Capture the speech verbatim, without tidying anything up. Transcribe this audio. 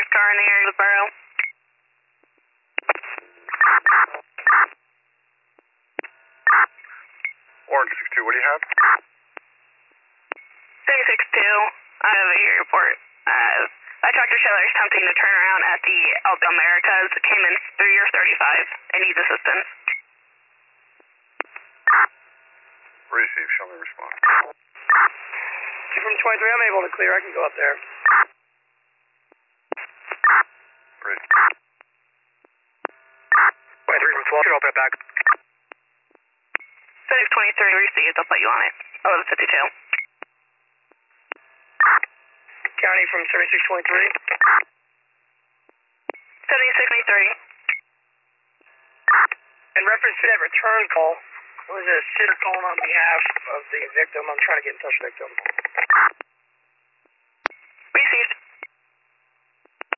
police car in the area of the borough. Orange six two, what do you have? six six two, I have a report. Uh, a tractor trailer is attempting to turn around at the Alto Americas. It came in through your thirty-five and needs assistance. Receive, show me response. two from twenty-three, I'm able to clear, I can go up there. Great. twenty-three from twelve, should open it back. FedEx twenty-three received, I'll put you on it. eleven fifty-two. County from seventy-six twenty-three. seventy-six twenty-three. In reference to that return call, was it a sitter calling on behalf of the victim? I'm trying to get in touch with the victim.